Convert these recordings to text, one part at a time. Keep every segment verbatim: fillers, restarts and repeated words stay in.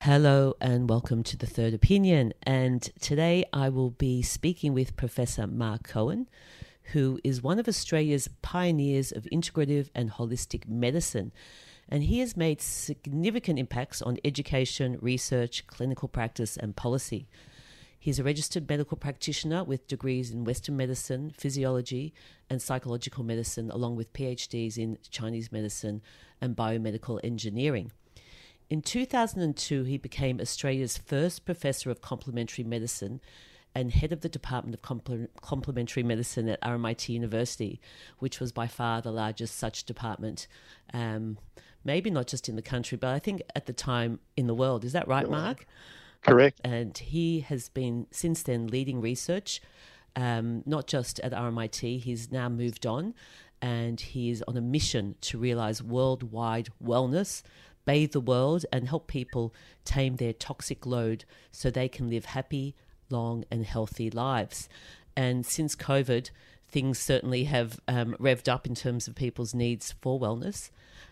Hello and welcome to The Third Opinion. And today I will be speaking with Professor Mark Cohen, who is one of Australia's pioneers of integrative and holistic medicine. And he has made significant impacts on education, research, clinical practice and policy. He's a registered medical practitioner with degrees in Western medicine, physiology and psychological medicine, along with PhDs in Chinese medicine and biomedical engineering. In two thousand two, he became Australia's first Professor of Complementary Medicine and head of the Department of Comple- Complementary Medicine at R M I T University, which was by far the largest such department, um, maybe not just in the country, but I think at the time in the world. Is that right, Mark? Correct. And he has been, since then, leading research, um, not just at R M I T. He's now moved on, and he is on a mission to realise worldwide wellness, bathe the world and help people tame their toxic load so they can live happy, long and healthy lives. And since COVID, things certainly have um, revved up in terms of people's needs for wellness.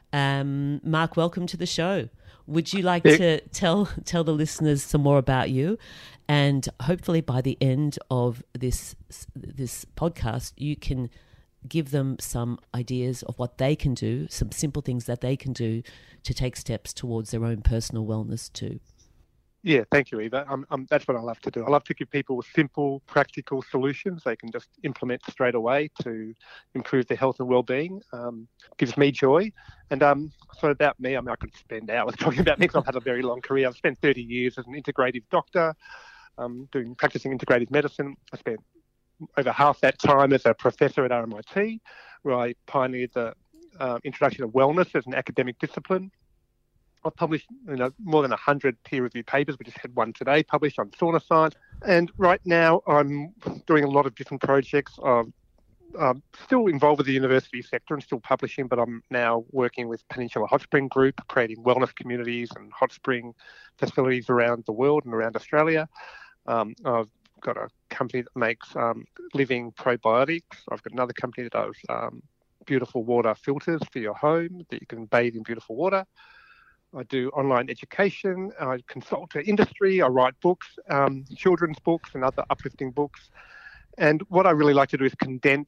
Um, Mark, welcome to the show. Would you like yeah. to tell tell the listeners some more about you? And hopefully by the end of this this podcast, you can give them some ideas of what they can do, some simple things that they can do to take steps towards their own personal wellness too. Yeah, thank you, Eva. Um, um, that's what I love to do. I love to give people simple, practical solutions they can just implement straight away to improve their health and well-being. Um, gives me joy. And um, so about me, I mean, I could spend hours talking about me because I've had a very long career. I've spent thirty years as an integrative doctor, um, doing practicing integrative medicine. I spent over half that time as a professor at R M I T, where I pioneered the uh, introduction of wellness as an academic discipline. I've published you know, more than one hundred peer-reviewed papers. We just had one today published on sauna science. And right now I'm doing a lot of different projects. I'm, I'm still involved with the university sector and still publishing, but I'm now working with Peninsula Hot Spring Group, creating wellness communities and hot spring facilities around the world and around Australia. Um, I've got a company that makes um, living probiotics. I've got another company that does um, beautiful water filters for your home that you can bathe in beautiful water. I do online education. I consult to industry. I write books, um, children's books and other uplifting books. And what I really like to do is condense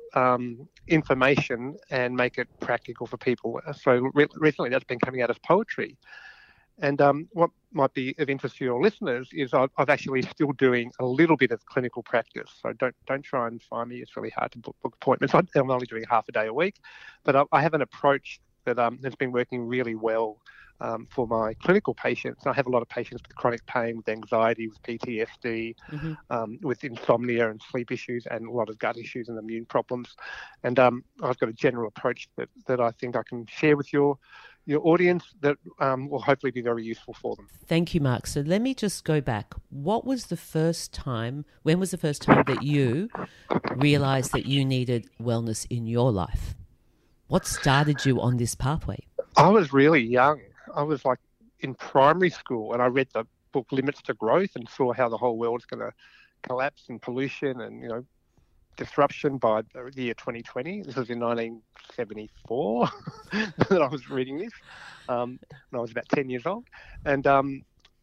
um, information and make it practical for people. So re- recently that's been coming out as poetry. And um, what might be of interest to your listeners is I've, I've actually still doing a little bit of clinical practice. So don't don't try and find me. It's really hard to book, book appointments. I'm only doing half a day a week. But I, I have an approach that um, has been working really well um, for my clinical patients. I have a lot of patients with chronic pain, with anxiety, with P T S D, mm-hmm. um, with insomnia and sleep issues, and a lot of gut issues and immune problems. And um, I've got a general approach that, that I think I can share with your your audience that um, will hopefully be very useful for them. Thank you, Mark. So let me just go back. What was the first time, when was the first time that you realised that you needed wellness in your life? What started you on this pathway? I was really young. I was like in primary school and I read the book Limits to Growth and saw how the whole world's going to collapse in pollution and, you know, disruption by the year twenty twenty. This was in nineteen seventy-four that I was reading this um, when I was about ten years old. And um,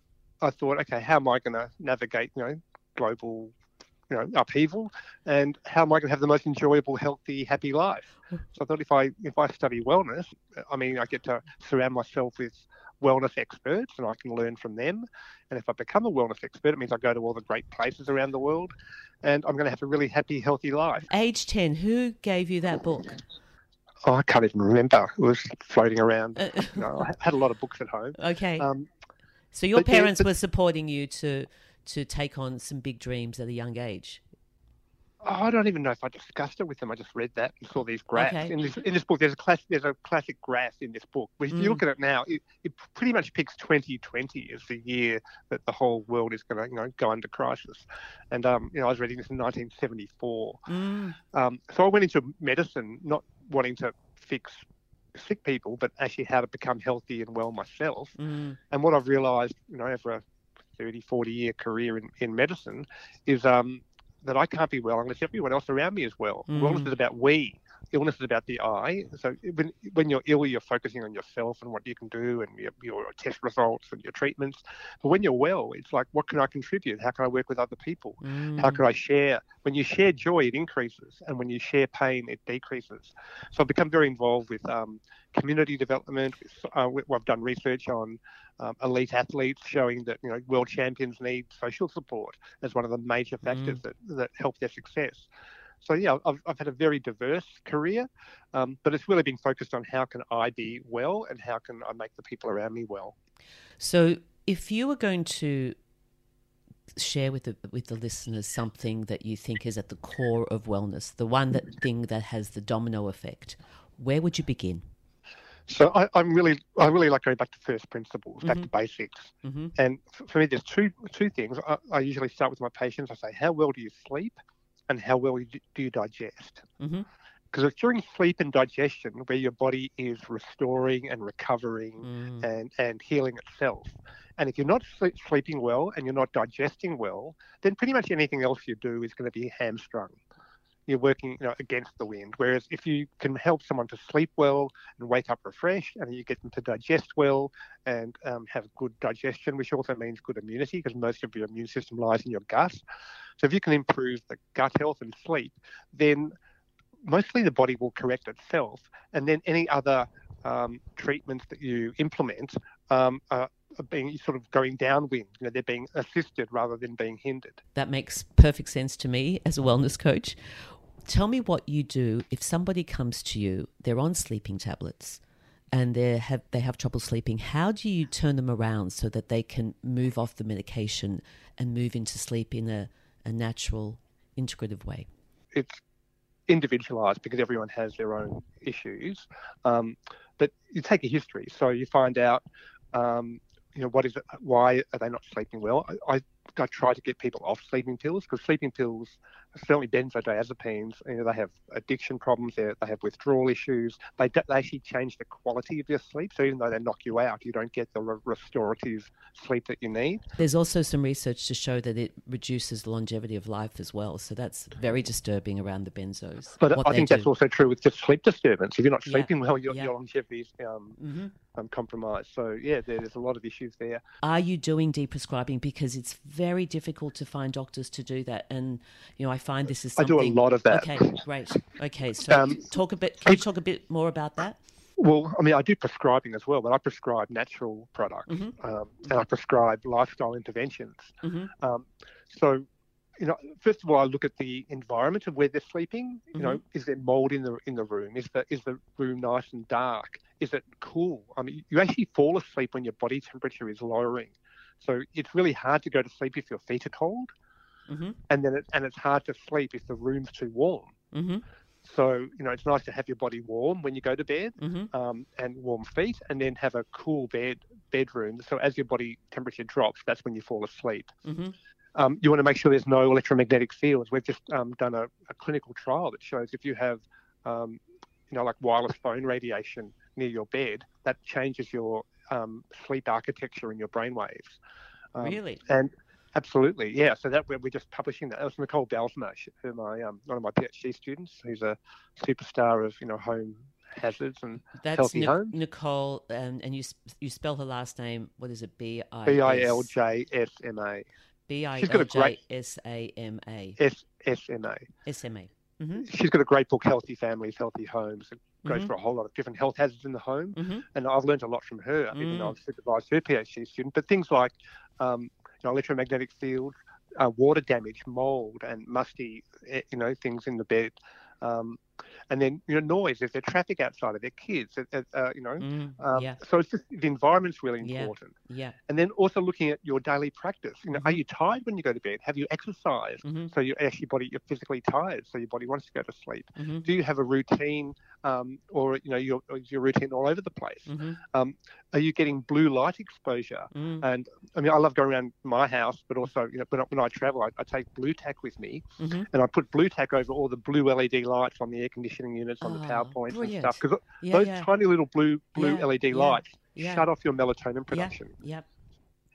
I thought, okay, how am I going to navigate, you know, global, you know, upheaval, and how am I going to have the most enjoyable, healthy, happy life? So I thought if I if I study wellness, I mean, I get to surround myself with wellness experts and I can learn from them. And if I become a wellness expert, it means I go to all the great places around the world and I'm going to have a really happy, healthy life. Age ten, who gave you that book? Oh, I can't even remember. It was floating around. Uh, you know, I had a lot of books at home. Okay. Um, so your but, parents yeah, but, were supporting you to to take on some big dreams at a young age? Oh, I don't even know if I discussed it with them. I just read that and saw these graphs. Okay. In this in this book, there's a classic there's a classic graph in this book. Which, if mm. you look at it now, it, it pretty much picks twenty twenty as the year that the whole world is going to you know go under crisis. And um, you know, I was reading this in nineteen seventy-four. Mm. Um, so I went into medicine not wanting to fix sick people, but actually how to become healthy and well myself. Mm. And what I've realised, you know, over a thirty, forty year career in, in medicine is um. that I can't be well unless everyone else around me is well. Mm. Wellness is about we. illness is about the I. So when when you're ill, you're focusing on yourself and what you can do and your, your test results and your treatments. But when you're well, it's like, what can I contribute? How can I work with other people? Mm. How can I share? When you share joy, it increases, and when you share pain, it decreases. So I've become very involved with um, community development. Uh, I've done research on um, elite athletes, showing that you know world champions need social support as one of the major factors mm. that that help their success. So yeah, I've, I've had a very diverse career, um, but it's really been focused on how can I be well and how can I make the people around me well. So if you were going to share with the with the listeners something that you think is at the core of wellness, the one that thing that has the domino effect, where would you begin? So I, I'm really, I really like going back to first principles, mm-hmm. back to basics. Mm-hmm. And for me, there's two two things. I, I usually start with my patients. I say, how well do you sleep? And how well do you digest? Because mm-hmm. it's during sleep and digestion where your body is restoring and recovering mm. and, and healing itself. And if you're not sleep, sleeping well and you're not digesting well, then pretty much anything else you do is going to be hamstrung. You're working you know, against the wind. Whereas if you can help someone to sleep well and wake up refreshed, and you get them to digest well and um, have good digestion, which also means good immunity because most of your immune system lies in your gut. So if you can improve the gut health and sleep, then mostly the body will correct itself. And then any other um, treatments that you implement um, are, are being sort of going downwind. You know, they're being assisted rather than being hindered. That makes perfect sense to me as a wellness coach. Tell me what you do if somebody comes to you, they're on sleeping tablets and they have they have trouble sleeping. How do you turn them around so that they can move off the medication and move into sleep in a, a natural, integrative way? It's individualized because everyone has their own issues. Um, but you take a history. So you find out, um, you know, what is it? Why are they not sleeping well? I, I, I try to get people off sleeping pills because sleeping pills, certainly benzodiazepines, you know, they have addiction problems, they have withdrawal issues. They, they actually change the quality of your sleep. So even though they knock you out, you don't get the re- restorative sleep that you need. There's also some research to show that it reduces the longevity of life as well. So that's very disturbing around the benzos. But I think do. that's also true with just sleep disturbance. If you're not sleeping yeah. well, your, yeah. your longevity is um, mm-hmm. um, compromised. So yeah, there, there's a lot of issues there. Are you doing deprescribing? Because it's very difficult to find doctors to do that. And, you know, I find this is something... I do a lot of that. Okay, great. Okay, so um, talk a bit. Can you talk a bit more about that? Well, I mean, I do prescribing as well, but I prescribe natural products mm-hmm. um, and I prescribe lifestyle interventions. Mm-hmm. Um, so, you know, first of all, I look at the environment of where they're sleeping. You mm-hmm. know, is there mold in the in the room? Is the is the room nice and dark? Is it cool? I mean, you actually fall asleep when your body temperature is lowering. So it's really hard to go to sleep if your feet are cold, mm-hmm. and then it, and it's hard to sleep if the room's too warm. Mm-hmm. So, you know, it's nice to have your body warm when you go to bed mm-hmm. um, and warm feet, and then have a cool bed bedroom. So as your body temperature drops, that's when you fall asleep. Mm-hmm. Um, you want to make sure there's no electromagnetic fields. We've just um, done a, a clinical trial that shows if you have, um, you know, like wireless phone radiation near your bed, that changes your um, sleep architecture in your brain waves. Um, really? And absolutely, yeah. So that we're, we're just publishing that. That was Nicole Belsma, who my um, one of my PhD students, who's a superstar of you know home hazards and That's healthy Nic- homes. Nicole, um, and you you spell her last name. What is it? B I B I L J S M A. B I L J S A M A. S S M A. S M A. Mm-hmm. She's got a great book, Healthy Families, Healthy Homes. It goes mm-hmm. for a whole lot of different health hazards in the home. Mm-hmm. And I've learned a lot from her, mm. even though I've supervised her PhD student. But things like um, you know, electromagnetic fields, uh, water damage, mold, and musty, you know, things in the bed. Um, and then, you know, noise. If there's traffic outside of their kids, uh, uh, you know. Mm, um, yeah. So it's just the environment's really important. Yeah. yeah. And then also looking at your daily practice. You know, mm-hmm. are you tired when you go to bed? Have you exercised? Mm-hmm. So you actually body you're physically tired, so your body wants to go to sleep. Mm-hmm. Do you have a routine, um, or you know, your your routine all over the place? Mm-hmm. Um, are you getting blue light exposure? Mm. And I mean, I love going around my house, but also, you know, when I, when I travel, I, I take blue tack with me, mm-hmm. and I put blue tack over all the blue L E D lights on the air conditioning units, on oh, the power points brilliant. and stuff, because yeah, those yeah. tiny little blue blue yeah, L E D yeah, lights yeah. shut off your melatonin production. Yep.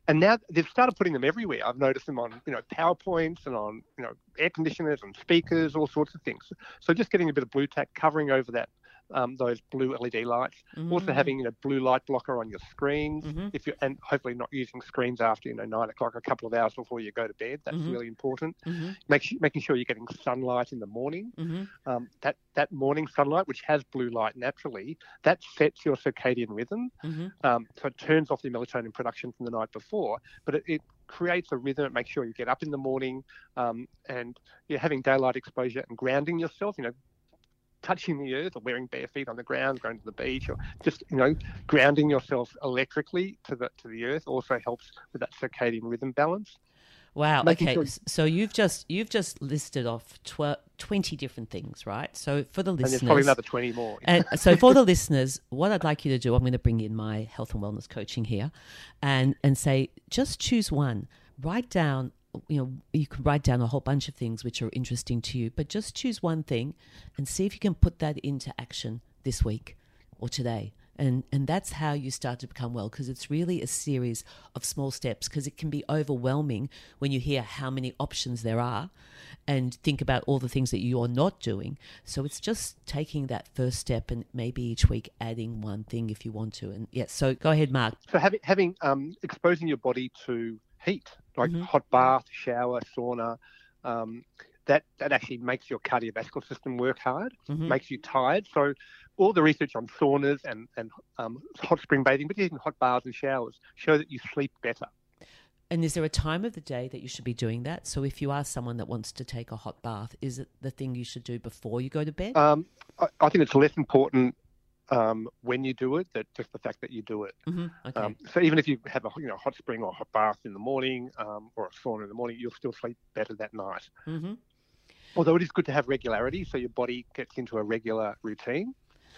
and now they've started putting them everywhere. I've noticed them on, you know, PowerPoints and on, you know, air conditioners and speakers, all sorts of things. So just getting a bit of blue tack covering over that, um, those blue L E D lights. Mm-hmm. Also having, you know, blue light blocker on your screens, mm-hmm. if you and hopefully not using screens after, you know, nine o'clock, a couple of hours before you go to bed. That's mm-hmm. really important. Mm-hmm. Make, making sure you're getting sunlight in the morning. Mm-hmm. Um, that that morning sunlight, which has blue light naturally, that sets your circadian rhythm. Mm-hmm. Um, so it turns off the melatonin production from the night before, but it, it creates a rhythm. It makes sure you get up in the morning, um, and you're having daylight exposure and grounding yourself, you know, touching the earth or wearing bare feet on the ground, going to the beach, or just, you know, grounding yourself electrically to the to the earth also helps with that circadian rhythm balance. Wow. Making okay. Sure... So you've just you've just listed off tw- twenty different things, right? So for the listeners, and there's probably another twenty more. And so for the listeners, what I'd like you to do, I'm going to bring in my health and wellness coaching here, and and say just choose one. Write down. You know, you can write down a whole bunch of things which are interesting to you, but just choose one thing and see if you can put that into action this week or today. And and that's how you start to become well, because it's really a series of small steps, because it can be overwhelming when you hear how many options there are and think about all the things that you are not doing. So it's just taking that first step and maybe each week adding one thing if you want to. And yeah, so go ahead, Mark. So having, having um, exposing your body to heat, like mm-hmm. hot bath, shower, sauna, um, that, that actually makes your cardiovascular system work hard, mm-hmm. makes you tired. So all the research on saunas and, and um, hot spring bathing, but even hot baths and showers, show that you sleep better. And is there a time of the day that you should be doing that? So if you are someone that wants to take a hot bath, is it the thing you should do before you go to bed? Um, I, I think it's less important Um, when you do it, that just the fact that you do it. Mm-hmm. Okay. Um, so even if you have a you know hot spring or hot bath in the morning, um, or a sauna in the morning, you'll still sleep better that night. Mm-hmm. Although it is good to have regularity, so your body gets into a regular routine.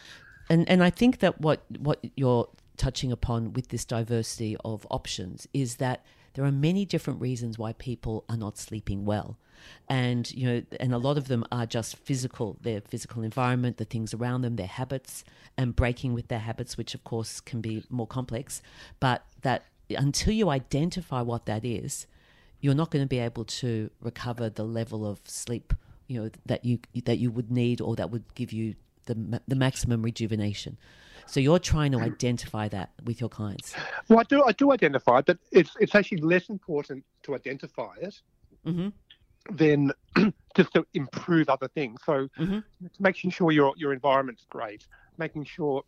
And and I think that what what you're touching upon with this diversity of options is that there are many different reasons why people are not sleeping well. And, you know, and a lot of them are just physical, their physical environment, the things around them, their habits, and breaking with their habits, which of course can be more complex. But that until you identify what that is, you're not going to be able to recover the level of sleep, you know, that you that you would need, or that would give you the the maximum rejuvenation. So you're trying to identify that with your clients. Well, I do I do identify it, but it's it's actually less important to identify it mm-hmm. than just to improve other things. So mm-hmm. making sure your your environment's great, making sure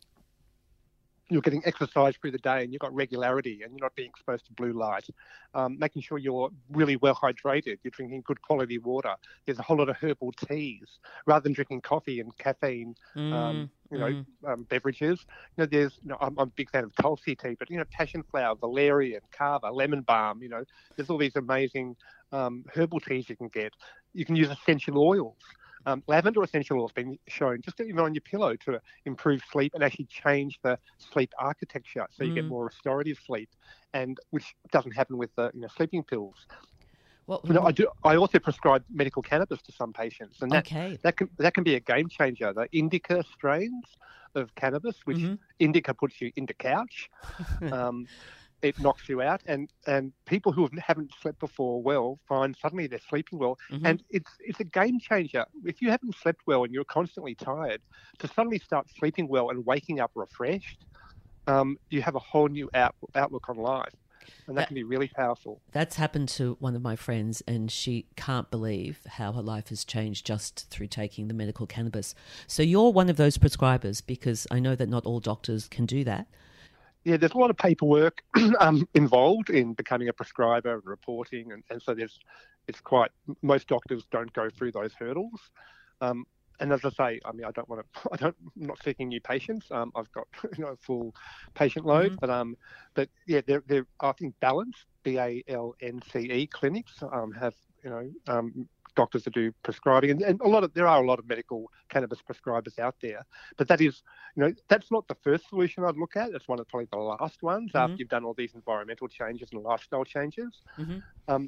you're getting exercise through the day and you've got regularity and you're not being exposed to blue light, um, making sure you're really well hydrated, you're drinking good quality water. There's a whole lot of herbal teas rather than drinking coffee and caffeine, mm, um, you know, mm. um, beverages. You know, there's, you know, I'm, I'm a big fan of Tulsi tea, but, you know, passion flower, valerian, kava, lemon balm, you know, there's all these amazing um, herbal teas you can get. You can use essential oils. Um, lavender essential oil has been shown just even on your pillow to improve sleep and actually change the sleep architecture, so you mm. get more restorative sleep, and which doesn't happen with the you know sleeping pills. Well, you know, I do. I also prescribe medical cannabis to some patients, and that okay. that can that can be a game changer. The indica strains of cannabis, which mm-hmm. indica puts you into couch. um, It knocks you out, and, and people who haven't slept before well find suddenly they're sleeping well, mm-hmm. and it's it's a game changer. If you haven't slept well and you're constantly tired, to suddenly start sleeping well and waking up refreshed, um, you have a whole new out, outlook on life, and that, that can be really powerful. That's happened to one of my friends, and she can't believe how her life has changed just through taking the medical cannabis. So you're one of those prescribers, because I know that not all doctors can do that. Yeah, there's a lot of paperwork um, involved in becoming a prescriber and reporting, and, and so there's it's quite most doctors don't go through those hurdles. Um, and as I say, I mean, I don't want to, I don't, I'm not seeking new patients. Um, I've got you know a full patient load, mm-hmm. but um, but yeah, they're, they're I think Balance, B A L N C E clinics um, have you know um, doctors that do prescribing, and, and a lot of there are a lot of medical cannabis prescribers out there. But that is, you know, that's not the first solution I'd look at. That's one of probably the last ones mm-hmm. after you've done all these environmental changes and lifestyle changes. Mm-hmm. Um,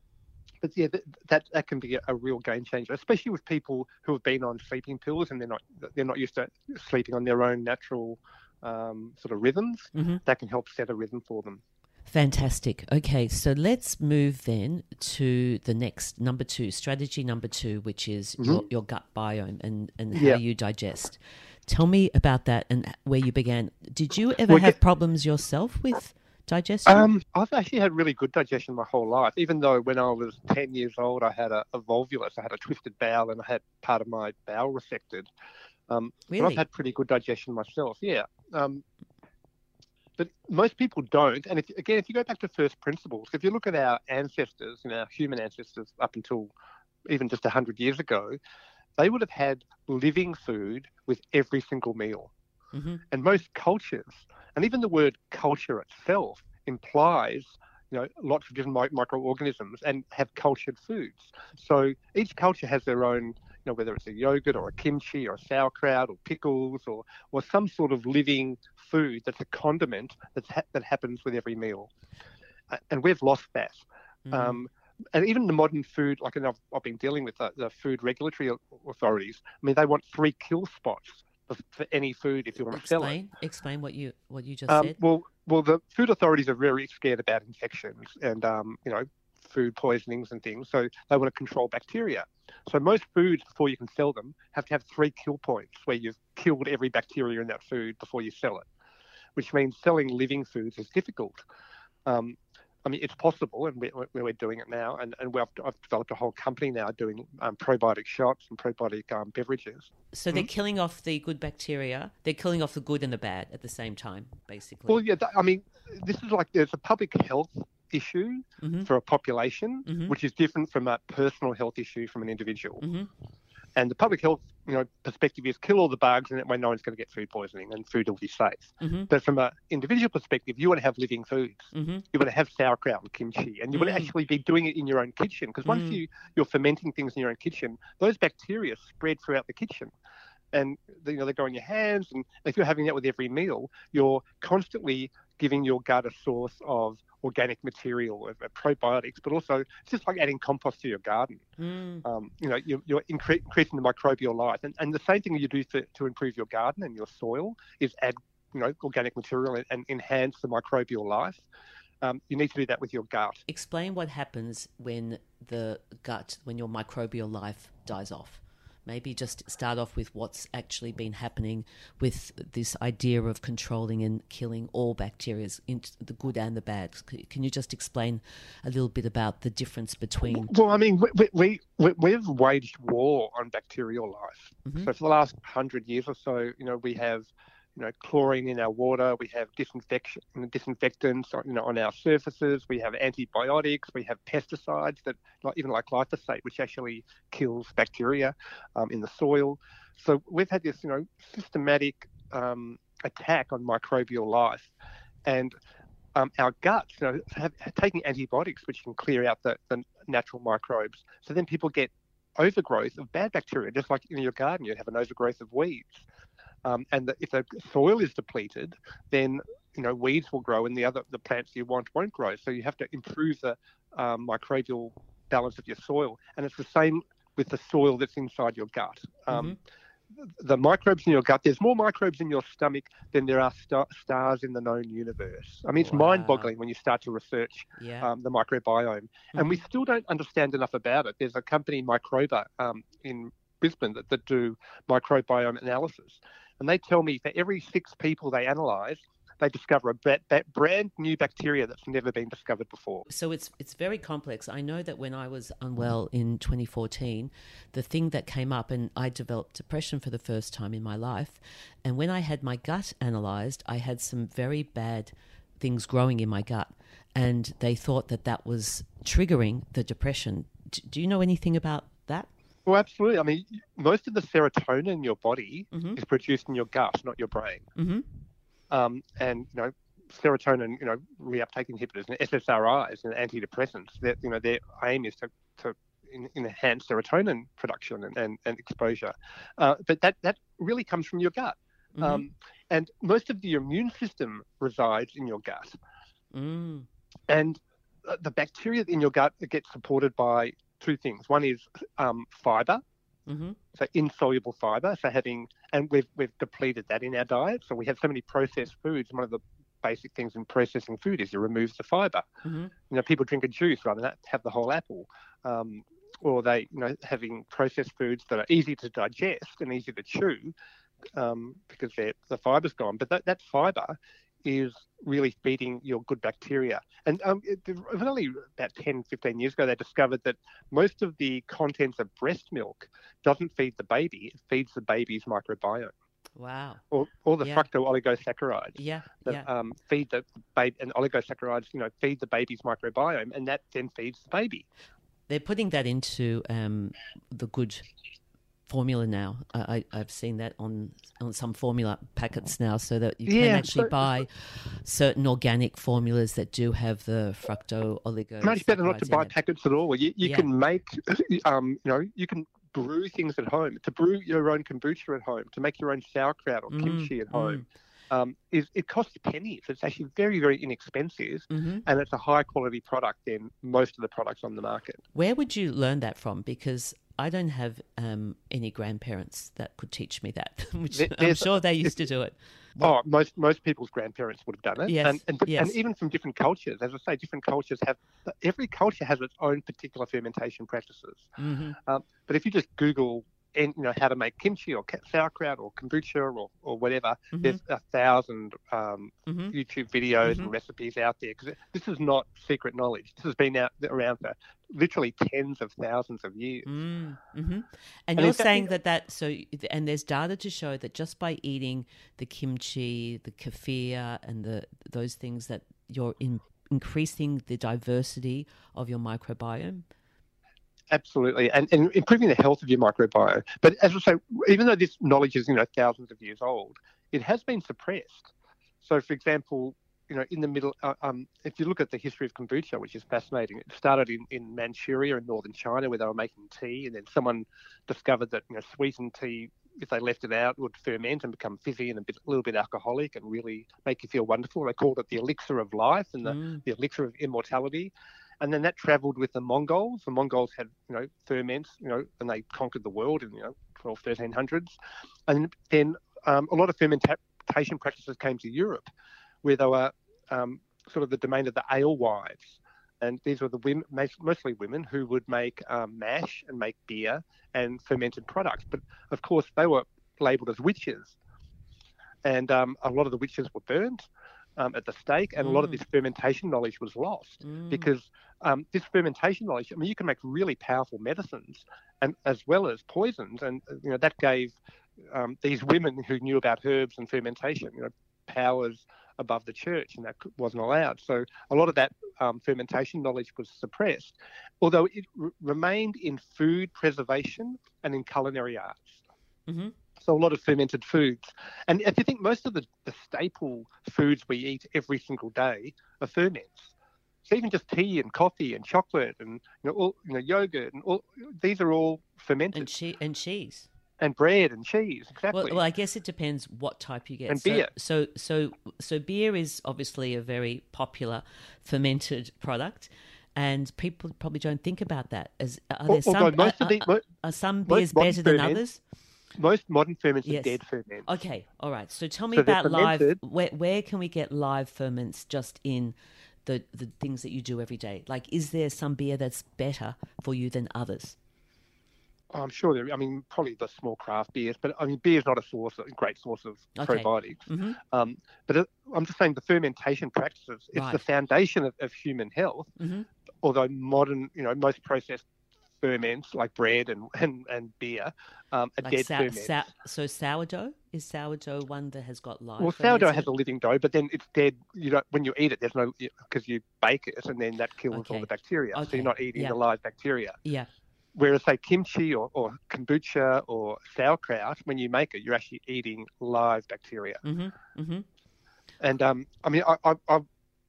but yeah, that, that that can be a, a real game changer, especially with people who have been on sleeping pills and they're not they're not used to sleeping on their own natural um, sort of rhythms. Mm-hmm. That can help set a rhythm for them. Fantastic. Okay, so let's move then to the next number two, strategy number two, which is Mm-hmm. your, your gut biome and, and how Yeah. you digest. Tell me about that and where you began. Did you ever Well, have yeah. problems yourself with digestion? Um, I've actually had really good digestion my whole life, even though when I was ten years old, I had a, a volvulus, I had a twisted bowel, and I had part of my bowel resected. Um, But Really? I've had pretty good digestion myself, yeah. Um, but most people don't. And if, again, if you go back to first principles, if you look at our ancestors, you know, our human ancestors up until even just one hundred years ago, they would have had living food with every single meal. Mm-hmm. And most cultures, and even the word culture itself implies, you know, lots of different mi- microorganisms and have cultured foods. So each culture has their own, you know, whether it's a yogurt or a kimchi or a sauerkraut or pickles or, or some sort of living food that's a condiment that's ha- that happens with every meal. Uh, and we've lost that. Mm. Um, and even the modern food, like and I've, I've been dealing with the, the food regulatory authorities, I mean, they want three kill spots for, for any food if you want to sell it. Explain, explain what you what you just Um, said. well, well, the food authorities are very scared about infections and um, you know, food poisonings and things, so they want to control bacteria. So most foods, before you can sell them, have to have three kill points where you've killed every bacteria in that food before you sell it, which means selling living foods is difficult. Um, I mean, it's possible, and we're, we're doing it now, and, and we've, I've developed a whole company now doing um, probiotic shots and probiotic um, beverages. So they're killing off the good bacteria. They're killing off the good and the bad at the same time, basically. Well, yeah, th- I mean, this is like there's a public health issue Mm-hmm. for a population, Mhm. which is different from a personal health issue from an individual. Mm-hmm. And the public health, you know, perspective is kill all the bugs, and that way no one's going to get food poisoning, and food will be safe. Mm-hmm. But from an individual perspective, you want to have living foods. Mm-hmm. You want to have sauerkraut and kimchi, and you want Mm. to actually be doing it in your own kitchen. Because once Mm. you you're fermenting things in your own kitchen, those bacteria spread throughout the kitchen, and you know they go in your hands. And if you're having that with every meal, you're constantly giving your gut a source of organic material, of, of probiotics, but also it's just like adding compost to your garden. Mm. Um, you know, you're, you're incre- increasing the microbial life, and, and the same thing you do for, to improve your garden and your soil is add, you know, organic material and, and enhance the microbial life. Um, you need to do that with your gut. Explain what happens when the gut, when your microbial life dies off. Maybe just start off with what's actually been happening with this idea of controlling and killing all bacteria, the good and the bad. Can you just explain a little bit about the difference between... Well, I mean, we, we, we, we've waged war on bacterial life. Mhm. So for the last hundred years or so, you know, we have, you know, chlorine in our water, we have disinfection, disinfectants, you know, on our surfaces, we have antibiotics, we have pesticides that, like, even like glyphosate, which actually kills bacteria um, in the soil. So we've had this, you know, systematic um, attack on microbial life, and um, our guts, you know, have, have taking antibiotics, which can clear out the, the natural microbes. So then people get overgrowth of bad bacteria, just like in your garden, you have an overgrowth of weeds. Um, and the, if the soil is depleted, then you know weeds will grow, and the other the plants you want won't grow. So you have to improve the um, microbial balance of your soil, and it's the same with the soil that's inside your gut. Um, Mm-hmm. The microbes in your gut, there's more microbes in your stomach than there are star- stars in the known universe. I mean, it's Wow. mind-boggling when you start to research Yeah. um, the microbiome, Mm-hmm. and we still don't understand enough about it. There's a company, Microba, um, in Brisbane that, that do microbiome analysis. And they tell me for every six people they analyse, they discover a ba- ba- brand new bacteria that's never been discovered before. So it's it's very complex. I know that when I was unwell in twenty fourteen, the thing that came up, and I developed depression for the first time in my life, and when I had my gut analysed, I had some very bad things growing in my gut, and they thought that that was triggering the depression. D- do you know anything about that? Well, absolutely. I mean, most of the serotonin in your body Mm-hmm. is produced in your gut, not your brain. Mm-hmm. Um, and you know, serotonin, you know, reuptake inhibitors and S S R Is and antidepressants. That you know, their aim is to to in, enhance serotonin production and, and, and exposure. Uh, but that that really comes from your gut. Mm-hmm. Um, and most of the immune system resides in your gut. Mm. And uh, the bacteria in your gut gets supported by two things. One is um, fiber. Mm-hmm. So insoluble fiber. So having, and we've we've depleted that in our diet. So we have so many processed foods. One of the basic things in processing food is you remove the fibre. Mm-hmm. You know, people drink a juice rather than have the whole apple. Um, or they, you know, having processed foods that are easy to digest and easy to chew um, because the fibre's gone. But that, that fibre is really feeding your good bacteria. And um, it, it was only about ten, fifteen years ago they discovered that most of the contents of breast milk doesn't feed the baby, it feeds the baby's microbiome. Wow. Or, or the Yeah. fructooligosaccharides Yeah, that yeah. um, feed the baby, and oligosaccharides, you know, feed the baby's microbiome, and that then feeds the baby. They're putting that into um, the good formula now. I, I, I've seen that on on some formula packets now, so that you can Yeah, actually so- buy certain organic formulas that do have the fructo oligosaccharides. Much better not to in buy it. packets at all. You, you Yeah. can make, um, you know, you can brew things at home. To brew your own kombucha at home, to make your own sauerkraut or Mm, kimchi at home, um, is it costs pennies. It's actually very, very inexpensive, Mm-hmm. and it's a high quality product than most of the products on the market. Where would you learn that from? Because I don't have um, any grandparents that could teach me that, which There- I'm there's- sure they used to do it. Oh, most most people's grandparents would have done it, Yes, and and, yes. and even from different cultures. As I say, different cultures have every culture has its own particular fermentation practices. Mm-hmm. Um, but if you just Google, and you know how to make kimchi or ca- sauerkraut or kombucha or, or whatever, Mhm. there's a thousand um, Mm-hmm. YouTube videos Mhm. and recipes out there, because this is not secret knowledge. This has been out around for literally tens of thousands of years. Mm-hmm. And, And you're in fact, saying you- that that so, and there's data to show that just by eating the kimchi, the kefir, and the those things that you're in, increasing the diversity of your microbiome. Absolutely, and, and improving the health of your microbiome. But as I say, even though this knowledge is, you know, thousands of years old, it has been suppressed. So, for example, you know, in the middle, uh, um, if you look at the history of kombucha, which is fascinating, it started in, in Manchuria in northern China, where they were making tea, and then someone discovered that, you know, sweetened tea, if they left it out, would ferment and become fizzy and a bit, a little bit alcoholic and really make you feel wonderful. They called it the elixir of life and the, Mm. the elixir of immortality. And then that travelled with the Mongols. The Mongols had, you know, ferments, you know, and they conquered the world in, you know, twelve, thirteen hundreds. And then um, a lot of fermentation practices came to Europe, where they were um, sort of the domain of the alewives. And these were the women, mostly women, who would make um, mash and make beer and fermented products. But of course, they were labelled as witches. And um, a lot of the witches were burnt um, at the stake, and mm. a lot of this fermentation knowledge was lost Mm. because um, this fermentation knowledge, I mean, you can make really powerful medicines and as well as poisons. And, you know, that gave um, these women who knew about herbs and fermentation, you know, powers above the church, and that wasn't allowed. So a lot of that um, fermentation knowledge was suppressed, although it r- remained in food preservation and in culinary arts. Mm-hmm. So a lot of fermented foods. And if you think most of the, the staple foods we eat every single day are ferments. So even just tea and coffee and chocolate and, you know, all, you know, yogurt and all, these are all fermented. And, che- and cheese. And bread and cheese, exactly. Well, well, I guess it depends what type you get. And so, beer. So, so, so beer is obviously a very popular fermented product, and people probably don't think about that. As are there Although some most are, of the, are, are some beers modern better than ferments- others? Most modern ferments Yes. are dead ferments. Okay, all right. So tell me So they're about live. fermented. Where where can we get live ferments just in the the things that you do every day? Like, is there some beer that's better for you than others? Oh, I'm sure there. I mean, probably the small craft beers, but I mean, beer is not a source, a great source of Okay. probiotics. Mm-hmm. Um, but it, I'm just saying the fermentation practices. It's Right. the foundation of, of human health. Mm-hmm. Although modern, you know, most processed ferments like bread and and, and beer um, are Like dead sou- ferments. sou- so sourdough is sourdough one that has got live. Well, ferments sourdough in has it? a living dough, but then it's dead. You know, when you eat it, there's no because you bake it, and then that kills Okay. all the bacteria. So Okay. you're not eating Yeah. the live bacteria. Yeah. Whereas, say, kimchi or, or kombucha or sauerkraut, when you make it, you're actually eating live bacteria. Mm-hmm. Mm-hmm. And um, I mean, I, I, I've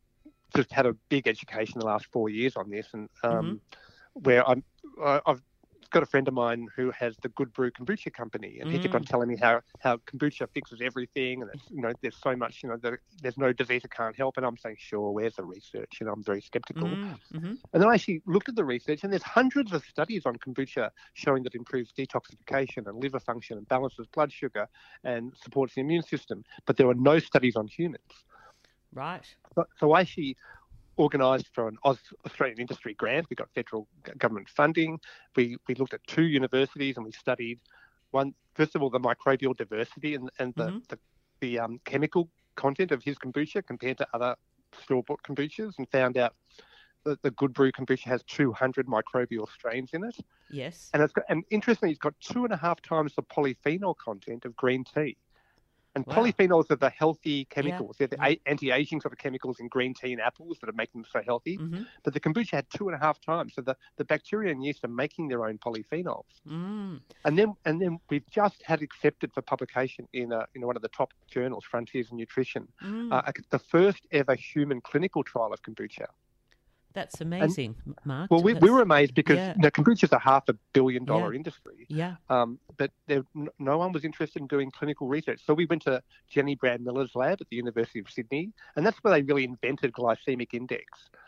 just had a big education the last four years on this, and um, Mm-hmm. where I'm, I, I've got a friend of mine who has the Good Brew Kombucha Company, and he kept on Mm. telling me how, how kombucha fixes everything, and it's, you know, there's so much, you know, there, there's no disease it can't help. And I'm saying, sure, where's the research? And I'm very skeptical. Mm-hmm. And then I actually looked at the research, and there's hundreds of studies on kombucha showing that it improves detoxification and liver function and balances blood sugar and supports the immune system. But there are no studies on humans. Right. So, so I actually organised for an Aus- Australian industry grant. We got federal g- government funding. We we looked at two universities and we studied one. First of all, the microbial diversity and and the Mm-hmm. the, the um, chemical content of his kombucha compared to other store-bought kombuchas, and found out that the Good Brew kombucha has two hundred microbial strains in it. Yes. And it's got, and interestingly, it's got two and a half times the polyphenol content of green tea. And Wow. polyphenols are the healthy Yeah. chemicals. They're the Yeah. a- anti-aging sort of chemicals in green tea and apples that are making them so healthy. Mm-hmm. But the kombucha had two and a half times. So the, the bacteria and yeast are making their own polyphenols. Mm. And then and then we've just had accepted for publication in a, in one of the top journals, Frontiers in Nutrition, Mm. uh, the first ever human clinical trial of kombucha. That's amazing, Mark. Well, we, That's, we were amazed because yeah. you know, kombucha is a half a billion dollar Yeah. industry. Yeah. Um, but there, n- no one was interested in doing clinical research. So we went to Jenny Brand Miller's lab at the University of Sydney, and that's where they really invented glycemic index.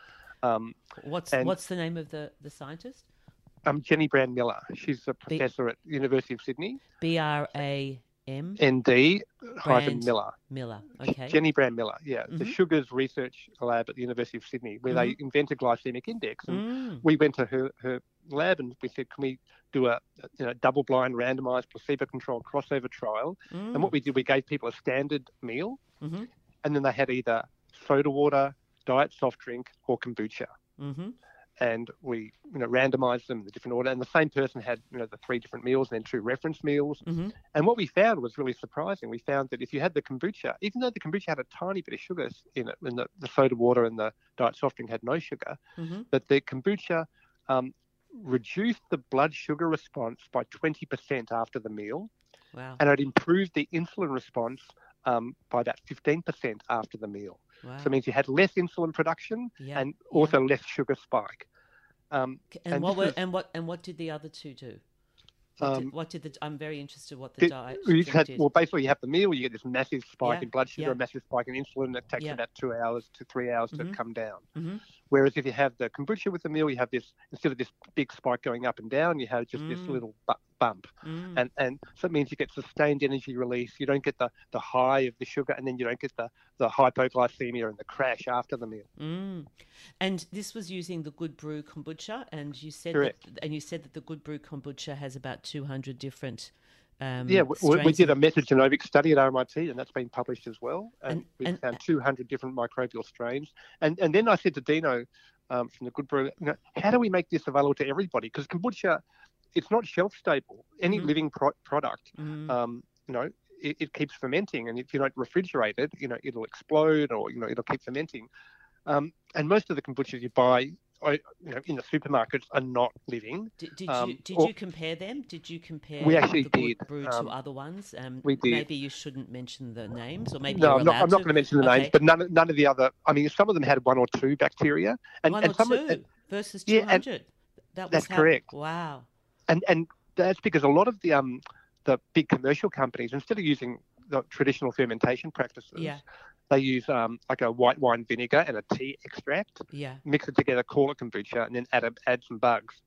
Um, What's and- what's the name of the, the scientist? um, Jenny Brand Miller, she's a professor at the University of Sydney, B R A M N D hyphen Brand Miller. Miller. Okay. Jenny Brand Miller, yeah, the Mhm. Sugars Research Lab at the University of Sydney, where they invented glycemic index. And Mm. we went to her, her lab and we said, can we do a, you know, double-blind, randomised, placebo-controlled crossover trial? Mm. And what we did, we gave people a standard meal, Mhm. and then they had either soda water, diet soft drink, or kombucha. Mhm. And we, you know, randomised them in the different order. And the same person had, you know, the three different meals and then two reference meals. Mhm. And what we found was really surprising. We found that if you had the kombucha, even though the kombucha had a tiny bit of sugar in it, and the, the soda water and the diet soft drink had no sugar, Mhm. that the kombucha um, reduced the blood sugar response by twenty percent after the meal, Wow. and it improved the insulin response um, by about fifteen percent after the meal. Wow. So it means you had less insulin production Yeah. and also less sugar spike. Um, C- And, and what this were, was- and what and what did the other two do? What, Um, did, what did the? I'm very interested what the It- diet you drink just had, did. well, basically, you have the meal, you get this massive spike Yeah, in blood sugar, yeah. a massive spike in insulin that takes Yeah. about two hours to three hours Mhm. to come down. Mhm. Whereas if you have the kombucha with the meal, you have this, instead of this big spike going up and down, you have just this Mm. little bu- bump. Mm. And and so it means you get sustained energy release. You don't get the, the high of the sugar, and then you don't get the, the hypoglycemia and the crash after the meal. Mm. And this was using the Good Brew kombucha, and you said Correct. that, and you said that the Good Brew kombucha has about two hundred different. Um, Yeah, we, we strains did a of- metagenomic study at R M I T, and that's been published as well. And, And- we and- found two hundred different microbial strains. And and then I said to Dino um, from the Good Brew, you know, how do we make this available to everybody? Because kombucha, it's not shelf stable. Any Mhm. living pro- product, Mm. um, you know, it, it keeps fermenting, and if you don't refrigerate it, you know, it'll explode, or you know, it'll keep fermenting. Um, and most of the kombuchas you buy, I- you know, in the supermarkets are not living. Did, did um, you did or- you compare them? Did you compare We actually the Good did, Brew um, to other ones? Um, we did. Maybe you shouldn't mention the names, or maybe No, you're I'm not, allowed I'm not to. going to mention the Okay. names, but none, none of the other. I mean, some of them had one or two bacteria, and One and or some two of, and, versus yeah, two and hundred. That was that's how, correct. Wow. and and that's because a lot of the um the big commercial companies, instead of using the traditional fermentation practices, Yeah. they use um like a white wine vinegar and a tea extract, Yeah. mix it together, call it kombucha, and then add a, add some bugs,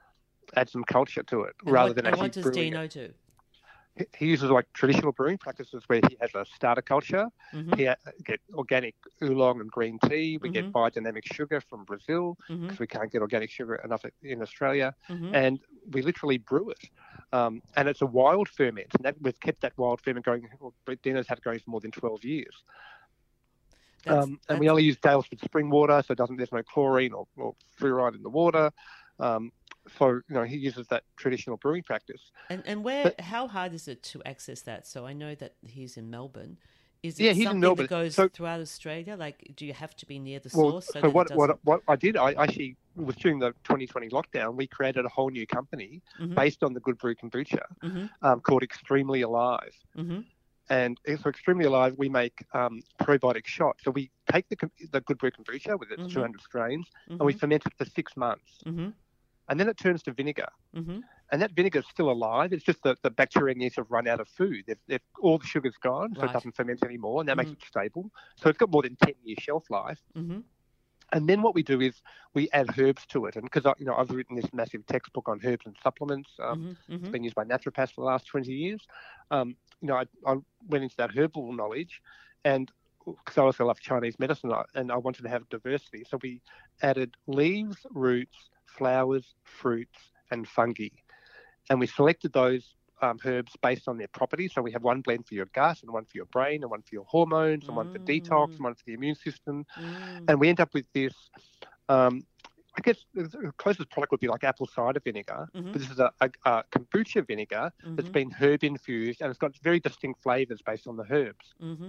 add some culture to it, And rather what, than and actually what does brewing Dino it. do? He- He uses like traditional brewing practices where he has a starter culture. Mhm. He ha- get organic oolong and green tea. We Mhm. get biodynamic sugar from Brazil Mhm. because we can't get organic sugar enough in Australia, Mhm. and we literally brew it. Um, and it's a wild ferment, and that, we've kept that wild ferment going. Well, Dino's had it going for more than twelve years. That's- Um, and we that's- only use Dalesford spring water, so it doesn't there's no chlorine or, or fluoride in the water. Um, so you know he uses that traditional brewing practice. And and where? But- how hard is it to access that? So I know that he's in Melbourne. Is it Yeah, he's in something Melbourne. that goes So- throughout Australia? Like, do you have to be near the Well, source? so, So, that what, it what doesn't... what I did, I actually was during the twenty twenty lockdown. We created a whole new company Mhm. based on the Good Brew kombucha Mhm. um, called Extremely Alive. Mhm. And so Extremely Alive, we make um, probiotic shots. So we take the com- the Good Brew kombucha with its Mhm. two hundred strains, and Mhm. we ferment it for six months, Mhm. and then it turns to vinegar. Mhm. And that vinegar is still alive. It's just that the bacteria and yeast have run out of food. They've, they've, all the sugar's gone, so Right. it doesn't ferment anymore, and that makes Mhm. it stable. So it's got more than ten year shelf life. Mhm. And then what we do is we add herbs to it. And because you know I've written this massive textbook on herbs and supplements, um, Mhm. it's Mhm. been used by naturopaths for the last twenty years. Um, you know, I, I went into that herbal knowledge, and because I also love Chinese medicine and I wanted to have diversity. So we added leaves, roots, flowers, fruits, and fungi. And we selected those um, herbs based on their properties. So we have one blend for your gut and one for your brain and one for your hormones and Mm. one for detox and one for the immune system. Mm. And we end up with this, um, I guess the closest product would be like apple cider vinegar, Mm-hmm. but this is a, a, a kombucha vinegar Mm-hmm. that's been herb infused and it's got very distinct flavours based on the herbs. Mm-hmm.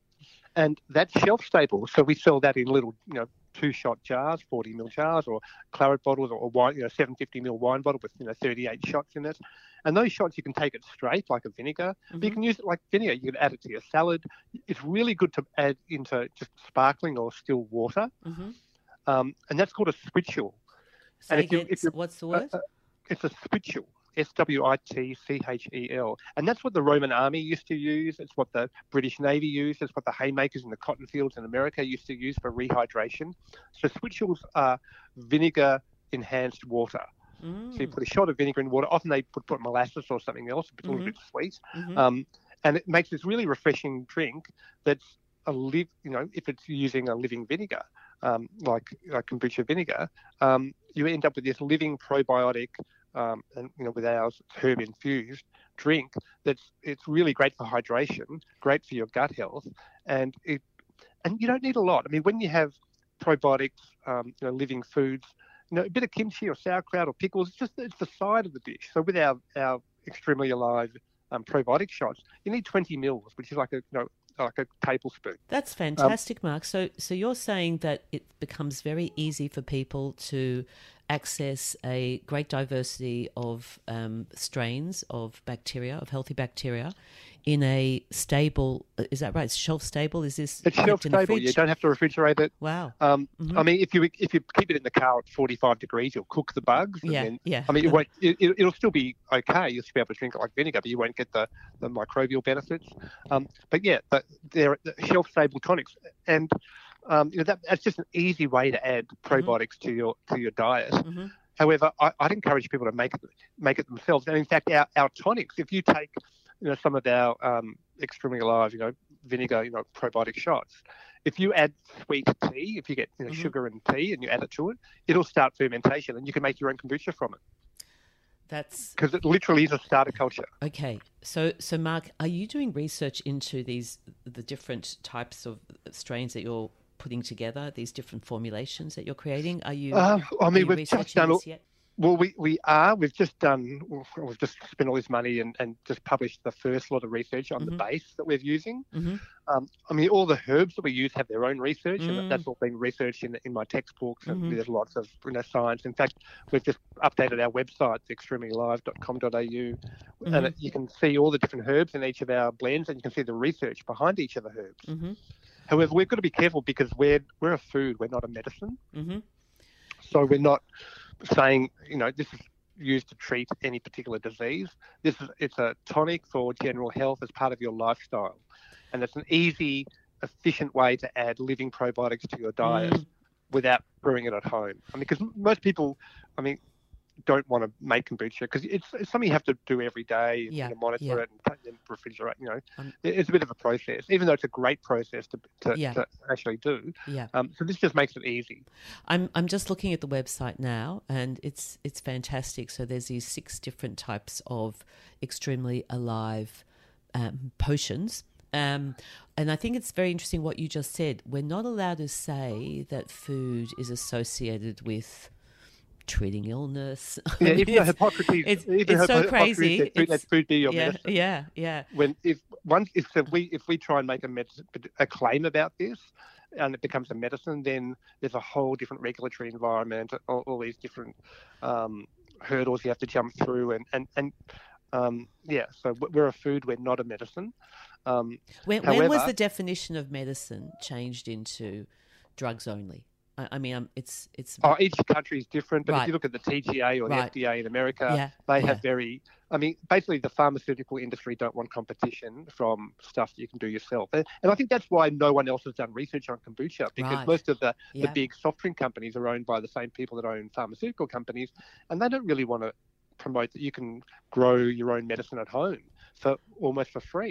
And that's shelf stable. So we sell that in little, you know, two shot jars, forty mil jars, or claret bottles, or wine, you know, seven hundred fifty mil wine bottle with, you know, thirty-eight shots in it. And those shots, you can take it straight like a vinegar, Mm-hmm. but you can use it like vinegar. You can add it to your salad. It's really good to add into just sparkling or still water. Mm-hmm. Um, and that's called a switchel. Say And if you- again, if you- what's the Uh, word? uh, it's a switchel. S W I T C H E L. And that's what the Roman army used to use. It's what the British Navy used. It's what the haymakers in the cotton fields in America used to use for rehydration. So switchels are vinegar-enhanced water. Mm. So you put a shot of vinegar in water. Often they put, put molasses or something else. It's a little Mhm. bit sweet. Mhm. Um, and it makes this really refreshing drink that's a live, you know, if it's using a living vinegar, um, like, like kombucha vinegar, um, you end up with this living probiotic, um, and you know, with ours, it's herb infused drink. That's it's really great for hydration, great for your gut health, and it, and you don't need a lot. I mean, when you have probiotics, um, you know, living foods, you know, a bit of kimchi or sauerkraut or pickles, it's just it's the side of the dish. So with our our extremely alive um, probiotic shots, you need twenty mils, which is like a you know like a tablespoon. That's fantastic, Mark. So, so you're saying that it becomes very easy for people to access a great diversity of um, strains of bacteria, of healthy bacteria, in a stable. Is that right? It's shelf stable. Is this It's kept shelf in the stable. fridge? You don't have to refrigerate it. Wow. Um, Mhm. I mean, if you if you keep it in the car at forty-five degrees, you'll cook the bugs. And Yeah, then, yeah. I mean, it won't, it, it'll still be okay. You'll still be able to drink it like vinegar, but you won't get the, the microbial benefits. Um, but yeah, but they're shelf-stable tonics, and um, you know that, that's just an easy way to add probiotics to your to your diet. hmm However, I, I'd encourage people to make it make it themselves. And in fact, our, our tonics, if you take you know some of our um, extremely alive, you know, vinegar, you know, probiotic shots. If you add sweet tea, if you get you know, Mhm. sugar and tea and you add it to it, it'll start fermentation, and you can make your own kombucha from it That's because it literally is a starter culture. okay. So, so Mark, are you doing research into these the different types of strains that you're putting together? These different formulations that you're creating? Are you? Uh, I are mean, you we've just researching done. this yet? Well, we, we are. We've just done. We've just spent all this money and, and just published the first lot of research on Mhm. the base that we're using. hmm Um, I mean, all the herbs that we use have their own research, Mm. and that's all been researched in, in my textbooks, and Mhm. there's lots of you know, science. In fact, we've just updated our website, extremely alive dot com dot a u, Mhm. and it, you can see all the different herbs in each of our blends, and you can see the research behind each of the herbs. hmm However, we've got to be careful because we're we're a food, we're not a medicine. hmm So we're not saying, you know, this is used to treat any particular disease. This is it's a tonic for general health as part of your lifestyle, and it's an easy, efficient way to add living probiotics to your diet Mm. without brewing it at home. I mean, because most people, I mean, don't want to make kombucha because it's, it's something you have to do every day and Yeah, you know, monitor yeah. it and, and refrigerate. You know, Um, It- it's a bit of a process, even though it's a great process to to, Yeah. to actually do. Yeah. Um, so this just makes it easy. I'm I'm just looking at the website now, and it's it's fantastic. So there's these six different types of extremely alive um, potions. Um, and I think it's very interesting what you just said. We're not allowed to say that food is associated with treating illness. I Yeah, mean, even though it's- Hippocrates, it's- even it's so Hippocrates crazy. said, food, let It's- food be your yeah, medicine. yeah, yeah. When if once if so we if we try and make a medicine, a claim about this, and it becomes a medicine, then there's a whole different regulatory environment, all, all these different um, hurdles you have to jump through, and and and um, yeah. So we're a food, we're not a medicine. Um, When, when was However- the definition of medicine changed into drugs only? I, I mean, um, it's it's oh, each country is different, but Right. if you look at the T G A or the Right. F D A in America, yeah, they yeah. have very, I mean, basically the pharmaceutical industry don't want competition from stuff you can do yourself. And and I think that's why no one else has done research on kombucha, because Right. most of the, Yeah. the big soft drink companies are owned by the same people that own pharmaceutical companies, and they don't really want to promote that you can grow your own medicine at home for almost for free.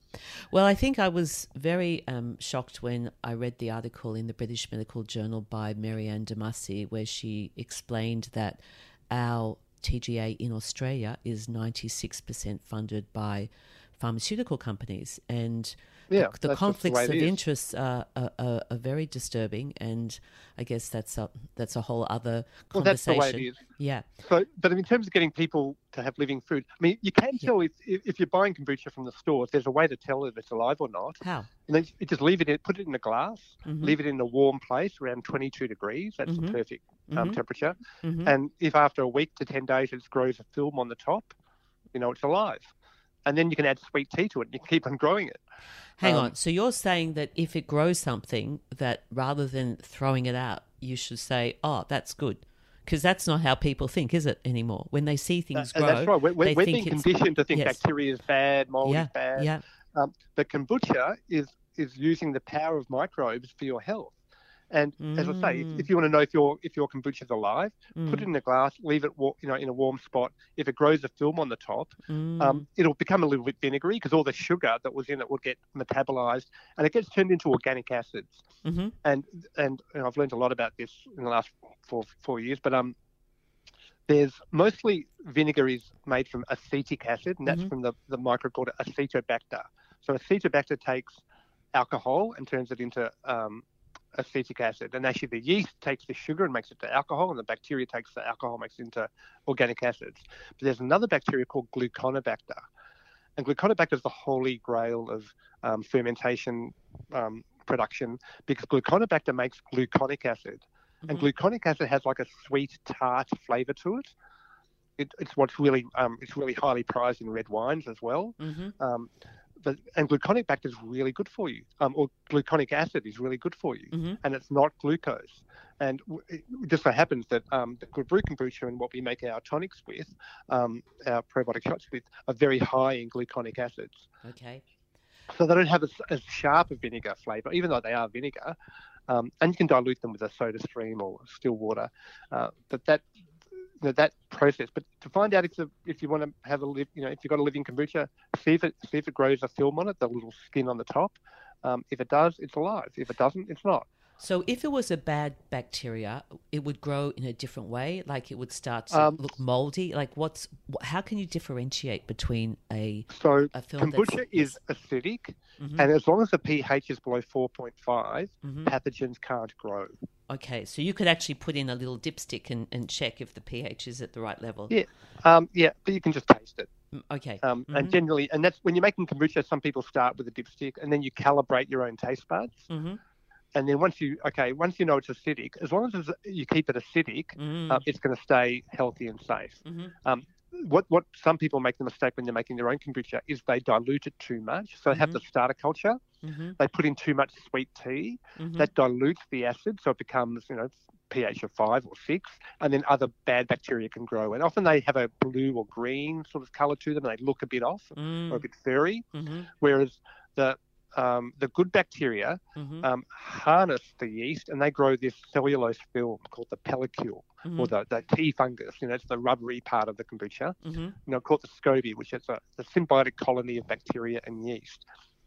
Well, I think I was very um, shocked when I read the article in the British Medical Journal by Marianne Damasi, where she explained that our T G A in Australia is ninety-six percent funded by pharmaceutical companies, and Yeah, the, the that's just the conflicts way of it is. interest are, are, are, are very disturbing, and I guess that's a that's a whole other Well, that's the conversation. way it is. Yeah, So, but in terms of getting people to have living food, I mean, you can Yeah. tell if if if you're buying kombucha from the store, if there's a way to tell if it's alive or not. how? And then you just leave it in, put it in a glass, Mhm. leave it in a warm place around twenty-two degrees. That's Mhm. the perfect um, Mhm. temperature. Mhm. And if after a week to ten days it grows a film on the top, you know it's alive. And then you can add sweet tea to it and you can keep on growing it. Hang Um, on. So you're saying that if it grows something, that rather than throwing it out, you should say, "Oh, that's good," because that's not how people think, is it anymore? When they see things and grow, that's right. We're, we're, they we're think being it's conditioned to think yes. bacteria is bad, mold yeah, is bad. yeah. Um, but kombucha is is using the power of microbes for your health. And as I say, if, Mm. if you want to know if your if your kombucha is alive, Mm. put it in a glass, leave it wa- you know in a warm spot. If it grows a film on the top, Mm. um, it'll become a little bit vinegary because all the sugar that was in it will get metabolized and it gets turned into organic acids. Mhm. And and you know, I've learned a lot about this in the last four four years. But um, there's mostly vinegar is made from acetic acid, and that's Mhm. from the, the microbe called Acetobacter. So Acetobacter takes alcohol and turns it into um, acetic acid. And actually the yeast takes the sugar and makes it to alcohol, and the bacteria takes the alcohol and makes it into organic acids. But there's another bacteria called Gluconobacter. And Gluconobacter is the holy grail of um, fermentation um, production because Gluconobacter makes gluconic acid. And Mhm. gluconic acid has like a sweet tart flavour to it. It it's what's really um, it's really highly prized in red wines as well. Mhm. Um, but, and gluconic bacter is really good for you, um, or gluconic acid is really good for you, Mhm. and it's not glucose. And w- it just so happens that um, the good brew kombucha and what we make our tonics with, um, our probiotic shots with, are very high in gluconic acids. Okay. So they don't have as, as sharp a vinegar flavour, even though they are vinegar. Um, and you can dilute them with a soda stream or still water. Uh, but that you know, that process. But to find out if the, if you want to have a live, you know, if you've got a living kombucha, see if it see if it grows a film on it, the little skin on the top. Um, if it does, it's alive. If it doesn't, it's not. So if it was a bad bacteria, it would grow in a different way. Like it would start to Um, look moldy. Like what's wh- how can you differentiate between a So a film kombucha that's, is acidic, Mhm. and as long as the pH is below four point five, Mhm. pathogens can't grow. Okay, so you could actually put in a little dipstick and, and check if the pH is at the right level. Yeah, um, yeah, but you can just taste it. Mm, Okay. Um, Mhm. And generally, and that's when you're making kombucha. Some people start with a dipstick, and then you calibrate your own taste buds. Mm-hmm. And then once you okay, once you know it's acidic, as long as it's, you keep it acidic, Mm. uh, it's going to stay healthy and safe. Mhm. Um, what what some people make the mistake when they're making their own kombucha is they dilute it too much. So they have Mhm. the starter culture. Mm-hmm. They put in too much sweet tea. Mm-hmm. That dilutes the acid, so it becomes you know pH of five or six, and then other bad bacteria can grow. And often they have a blue or green sort of colour to them, and they look a bit off Mm. or a bit furry. Mm-hmm. Whereas the um, the good bacteria Mm-hmm. um, harness the yeast, and they grow this cellulose film called the pellicule, Mm-hmm. or the, the tea fungus. You know, it's the rubbery part of the kombucha. Mm-hmm. You know, called the SCOBY, which is a, a symbiotic colony of bacteria and yeast.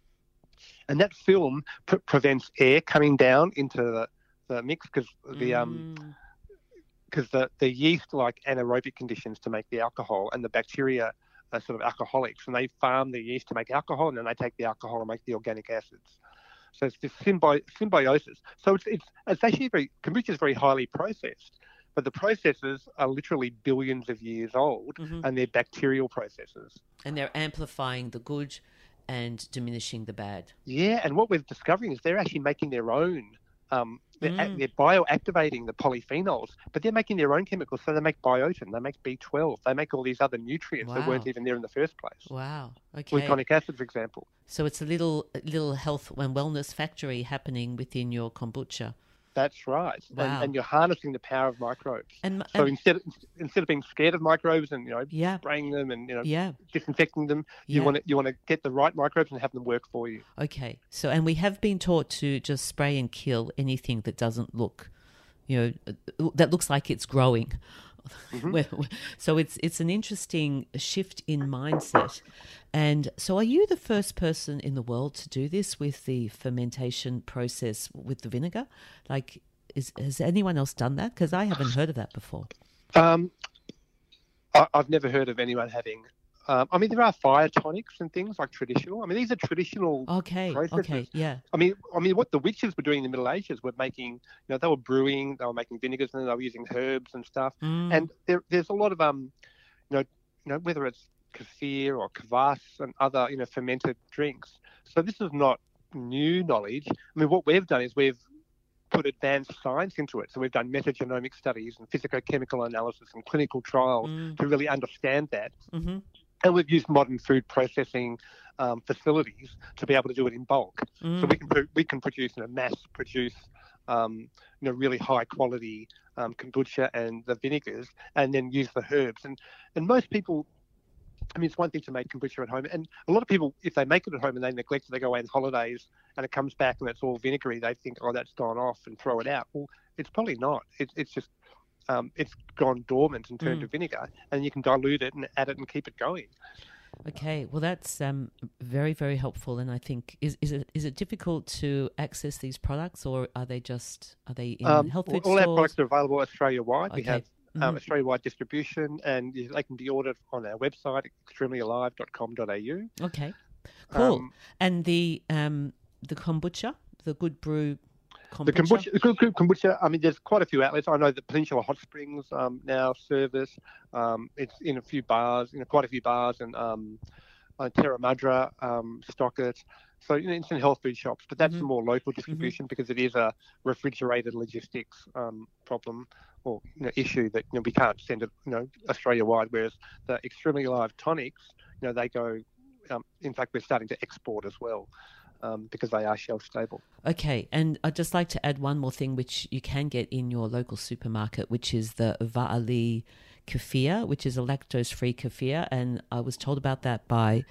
And that film pre- prevents air coming down into the, the mix because the um Mm. because the, the yeast like anaerobic conditions to make the alcohol, and the bacteria are sort of alcoholics, and they farm the yeast to make alcohol, and then they take the alcohol and make the organic acids. So it's this symbi- symbiosis. So it's it's it's actually very kombucha is very highly processed, but the processes are literally billions of years old, Mhm. and they're bacterial processes. And they're amplifying the good and diminishing the bad. Yeah, and what we're discovering is they're actually making their own. Um, they're, Mm. they're bioactivating the polyphenols, but they're making their own chemicals. So they make biotin, they make B twelve, they make all these other nutrients that weren't Wow. even there in the first place. Wow. Okay. Gluconic acid, for example. So it's a little a little health and wellness factory happening within your kombucha. That's right. Wow. And, and you're harnessing the power of microbes. And, So and instead of, instead of being scared of microbes and you know yeah, spraying them and you know yeah, disinfecting them, you yeah. want to you want to get the right microbes and have them work for you. Okay. So, and we have been taught to just spray and kill anything that doesn't look, you know, that looks like it's growing Mm-hmm. Well, so it's it's an interesting shift in mindset. And so are you the first person in the world to do this with the fermentation process with the vinegar? Like, is, has anyone else done that? Because I haven't heard of that before. Um, I, I've never heard of anyone having. Um, I mean, there are fire tonics and things like traditional. I mean, these are traditional Okay, processes. okay, yeah. I mean, I mean, what the witches were doing in the Middle Ages were making, you know, they were brewing, they were making vinegars, and they were using herbs and stuff. Mm. And there, there's a lot of, um, you know, you know, whether it's kefir or kvass and other, you know, fermented drinks. So this is not new knowledge. I mean, what we've done is we've put advanced science into it. So we've done metagenomic studies and physicochemical analysis and clinical trials Mm. to really understand that. Mm-hmm. And we've used modern food processing um, facilities to be able to do it in bulk. Mm. So we can pro- we can produce, you know, mass produce, um, you know, really high quality um, kombucha and the vinegars, and then use the herbs. And and most people, I mean, it's one thing to make kombucha at home, and a lot of people, if they make it at home and they neglect it, they go away on holidays and it comes back and it's all vinegary, they think, oh, that's gone off, and throw it out. Well, it's probably not. It's it's just um, it's gone dormant and turned Mm. to vinegar, and you can dilute it and add it and keep it going. Okay, well, that's um, very, very helpful. And I think is is it is it difficult to access these products, or are they just are they in Um, health all food all our stores? products are available Australia wide. We Okay. have um, Mhm. Australia-wide distribution, and you- they can be ordered on our website, extremely alive dot com dot a u. Okay, cool. Um, And the um the kombucha, the Good Brew kombucha. The kombucha, the good, good kombucha. I mean, there's quite a few outlets. I know that Peninsula Hot Springs um, now service. Um, it's in a few bars, you know, quite a few bars, and um, uh, Terra Madra um, stock it. So you know, it's in health food shops, but that's Mhm. a more local distribution because it is a refrigerated logistics um, problem or you know, issue that you know we can't send it, you know, Australia wide. Whereas the Extremely Alive tonics, you know, they go. Um, in fact, we're starting to export as well. Um, because they are shelf stable. Okay, and I'd just like to add one more thing, which you can get in your local supermarket, which is the Va'ali kefir, which is a lactose-free kefir, and I was told about that by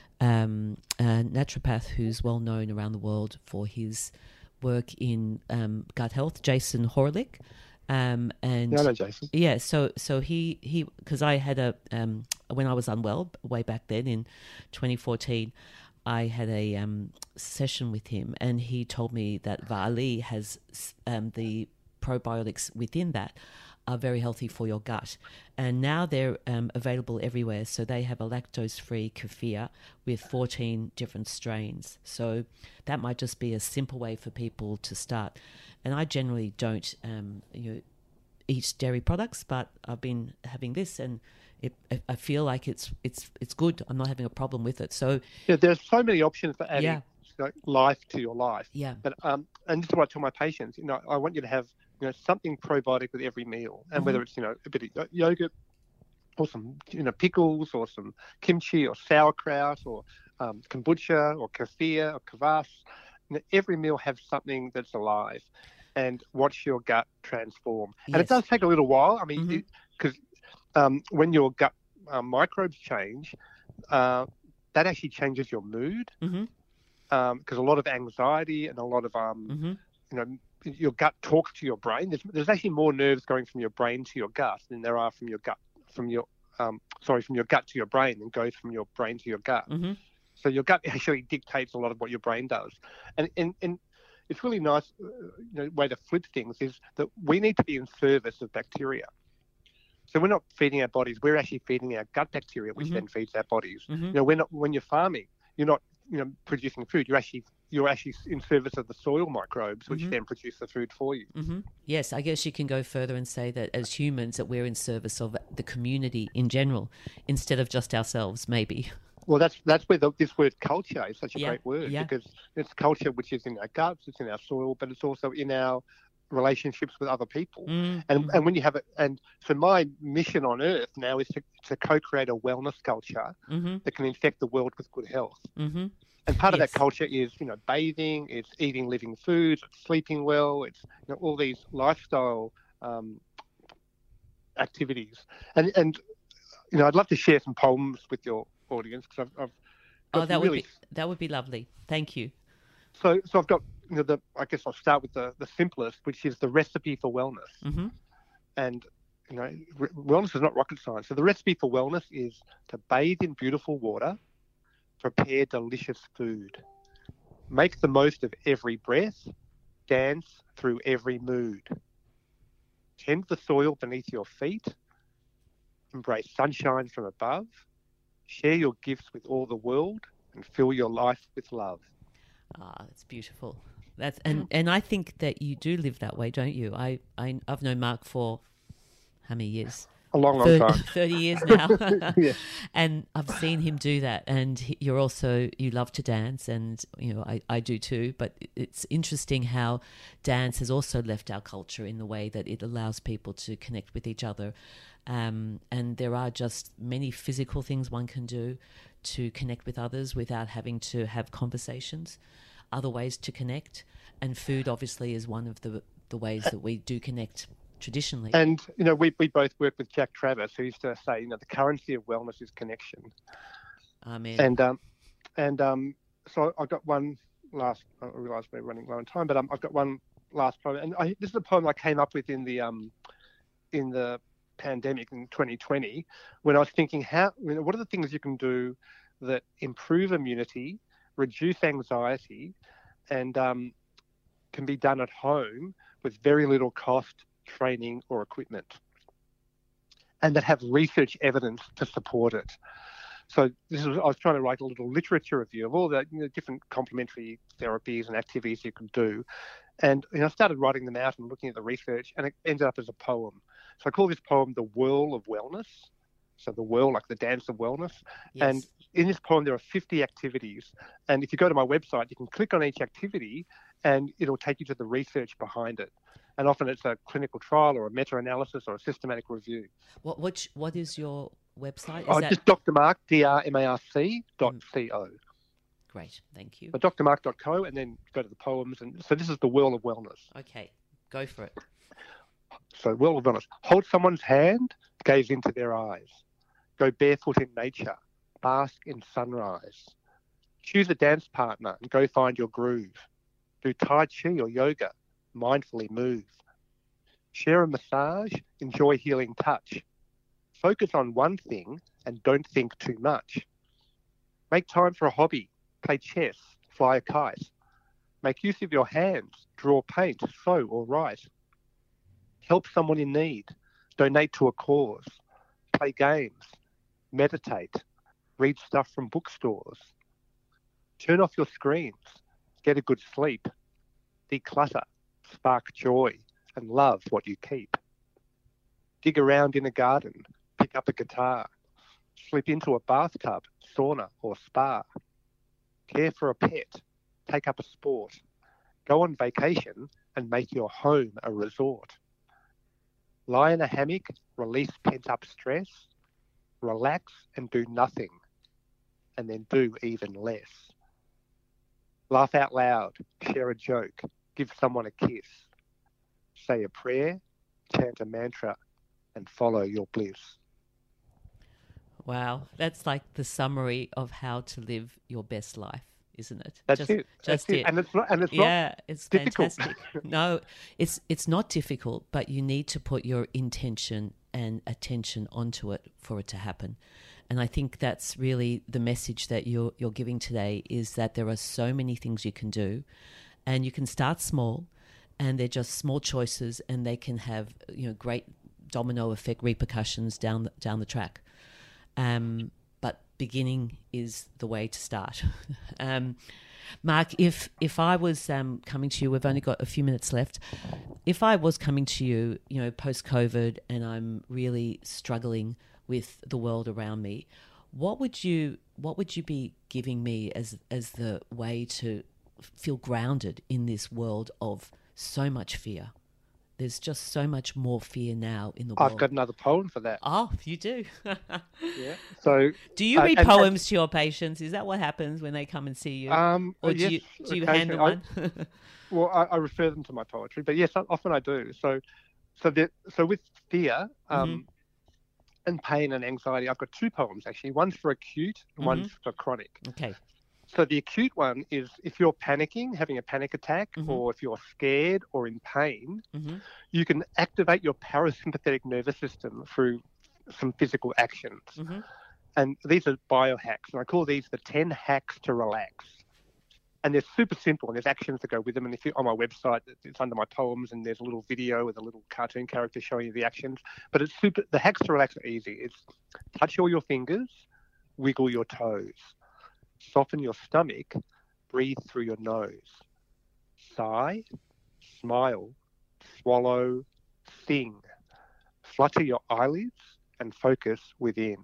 um, a naturopath who's well known around the world for his work in um, gut health, Jason Horlick. Um, and Yeah, I know Jason. yeah, so so he he because I had a um, when I was unwell way back then in twenty fourteen. I had a um, session with him, and he told me that Va'ali has um, the probiotics within that are very healthy for your gut. And now they're um, available everywhere. So they have a lactose-free kefir with fourteen different strains. So that might just be a simple way for people to start. And I generally don't um, you know, eat dairy products, but I've been having this, and It, I feel like it's it's it's good. I'm not having a problem with it. So Yeah, there's so many options for adding Yeah. you know, life to your life. yeah, But um, and this is what I tell my patients. You know, I want you to have you know something probiotic with every meal, and Mhm. whether it's you know a bit of yo- yogurt, or some you know pickles, or some kimchi, or sauerkraut, or um, kombucha, or kefir, or kvass. You know, every meal have something that's alive, and watch your gut transform. And Yes. it does take a little while. I mean, Mhm. because um, when your gut uh, microbes change, uh, that actually changes your mood. hmm Because a lot of anxiety and a lot of um, hmm you know, your gut talks to your brain. There's, there's actually more nerves going from your brain to your gut than there are from your gut from your um, sorry from your gut to your brain than goes from your brain to your gut. hmm So your gut actually dictates a lot of what your brain does, and and, and it's really nice. Uh, you know, way to flip things is that we need to be in service of bacteria. So we're not feeding our bodies; we're actually feeding our gut bacteria, which Mhm. then feeds our bodies. hmm You know, we're not when you're farming, you're not you know producing food. You're actually you're actually in service of the soil microbes, which Mhm. then produce the food for you. hmm Yes, I guess you can go further and say that as humans, that we're in service of the community in general, instead of just ourselves, maybe. Well, that's that's where the, this word culture is such a Yeah, great word yeah. because it's culture which is in our guts, it's in our soil, but it's also in our relationships with other people. Mm, And mhm. and when you have it, and so my mission on Earth now is to, to co-create a wellness culture Mhm, that can infect the world with good health. mhm. And part of Yes. that culture is, you know, bathing, it's eating living foods, it's sleeping well, it's you know, all these lifestyle um, activities. And and you know, I'd love to share some poems with your audience because I've, I've got Oh, some that would really be that would be lovely. Thank you. so so I've got you know the I guess I'll start with the the simplest, which is the recipe for wellness. hmm And you know, re- wellness is not rocket science. So the recipe for wellness is to bathe in beautiful water, prepare delicious food, make the most of every breath, dance through every mood, tend the soil beneath your feet, embrace sunshine from above, share your gifts with all the world, and fill your life with love. Ah, that's beautiful. That's and, and I think that you do live that way, don't you? I, I I've known Mark for how many years? A long, long thirty, time. thirty years now. Yeah. And I've seen him do that. And he- you're also, you love to dance, and, you know, I, I do too. But it's interesting how dance has also left our culture in the way that it allows people to connect with each other. Um, and there are just many physical things one can do to connect with others without having to have conversations, other ways to connect. And food obviously is one of the, the ways that we do connect traditionally. And, you know, we, we both work with Jack Travis, who used to say, you know, the currency of wellness is connection. Amen. And um, and um, so I've got one last, I realise we're running low on time, but um, I've got one last poem. And I, this is a poem I came up with in the um, in the pandemic in twenty twenty, when I was thinking, how, you know, what are the things you can do that improve immunity, reduce anxiety, and um, can be done at home with very little cost, training or equipment, and that have research evidence to support it. So this is, I was trying to write a little literature review of all the, you know, different complementary therapies and activities you can do. And, you know, I started writing them out and looking at the research, and it ended up as a poem. So I call this poem The Whirl of Wellness. So the whirl, like the dance of wellness. Yes. And in this poem, there are fifty activities. And if you go to my website, you can click on each activity and it'll take you to the research behind it. And often it's a clinical trial or a meta-analysis or a systematic review. What which what is your website? Is Oh, that just Doctor Mark, D R M A R C dot C O. great? Thank you. So D R mark dot co, and then go to the poems. And so this is the Whirl of Wellness. Okay, go for it. So Whirl of Wellness. Hold someone's hand, gaze into their eyes. Go barefoot in nature, bask in sunrise. Choose a dance partner and go find your groove. Do Tai Chi or yoga, mindfully move. Share a massage, enjoy healing touch. Focus on one thing and don't think too much. Make time for a hobby, play chess, fly a kite. Make use of your hands, draw, paint, sew or write. Help someone in need, donate to a cause, play games, meditate, read stuff from bookstores. Turn off your screens, get a good sleep, declutter, spark joy, and love what you keep. Dig around in a garden, pick up a guitar, slip into a bathtub, sauna or spa. Care for a pet, take up a sport, go on vacation and make your home a resort. Lie in a hammock, release pent-up stress, relax and do nothing, and then do even less. Laugh out loud, share a joke, give someone a kiss, say a prayer, chant a mantra, and follow your bliss. Wow, that's like the summary of how to live your best life, isn't it? That's just, it. Just That's it. it. And it's not. And it's yeah, not it's difficult. fantastic. No, it's it's not difficult, but you need to put your intention and attention onto it for it to happen. And I think that's really the message that you're you're giving today, is that there are so many things you can do, and you can start small, and they're just small choices, and they can have, you know, great domino effect repercussions down the, down the track. Um, but beginning is the way to start. um, Mark, if if I was um, coming to you, we've only got a few minutes left. If I was coming to you, you know, post-COVID, and I'm really struggling with the world around me, what would you what would you be giving me as as the way to feel grounded in this world of so much fear? There's just so much more fear now in the world. I've got another poem for that. Oh, you do? Yeah. So, do you uh, read and- poems and- to your patients? Is that what happens when they come and see you? Um, or do yes, you do you hand them occasionally. one? I, well, I, I refer them to my poetry, but yes, often I do. So, so that so with fear, um, Mm-hmm. and pain and anxiety, I've got two poems actually. One's for acute, and one's Mm-hmm. for chronic. Okay. So the acute one is if you're panicking, having a panic attack, Mm-hmm. or if you're scared or in pain, Mm-hmm. you can activate your parasympathetic nervous system through some physical actions. Mm-hmm. And these are biohacks, and I call these the ten hacks to relax. And they're super simple, and there's actions that go with them. And if you're on my website, it's under my poems, and there's a little video with a little cartoon character showing you the actions. But it's super. The hacks to relax are easy. It's touch all your fingers, wiggle your toes, soften your stomach, breathe through your nose, sigh, smile, swallow, sing, flutter your eyelids, and focus within.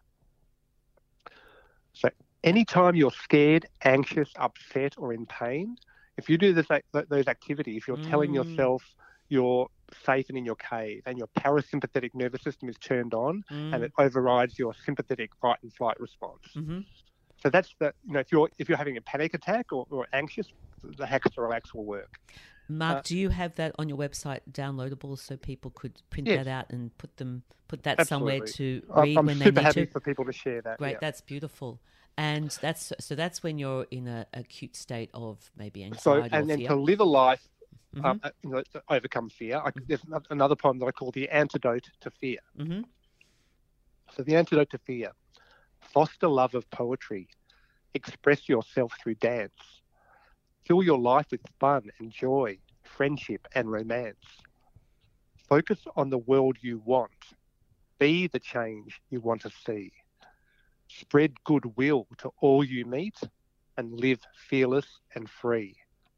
So anytime you're scared, anxious, upset, or in pain, if you do this, those activities, you're mm. telling yourself you're safe and in your cave, and your parasympathetic nervous system is turned on, mm. and it overrides your sympathetic fight and flight response. Mm-hmm. So that's the, you know, if you're if you're having a panic attack or, or anxious, the hacks to relax will work. Mark, uh, do you have that on your website downloadable so people could print yes. that out and put them put that Absolutely. somewhere to read I'm when they super need happy to? for people to share that. Great, yeah. That's beautiful. And that's so that's when you're in an acute state of maybe anxiety so, or and then fear. to live a life, mm-hmm. um, you know, to overcome fear. I, there's another poem that I call the antidote to fear. Mm-hmm. So the antidote to fear: foster love of poetry, express yourself through dance, fill your life with fun and joy, friendship and romance. Focus on the world you want. Be the change you want to see. Spread goodwill to all you meet and live fearless and free.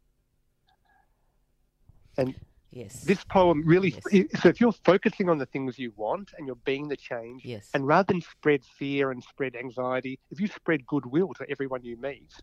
And yes. this poem really, yes. so if you're focusing on the things you want and you're being the change, yes. and rather than spread fear and spread anxiety, if you spread goodwill to everyone you meet,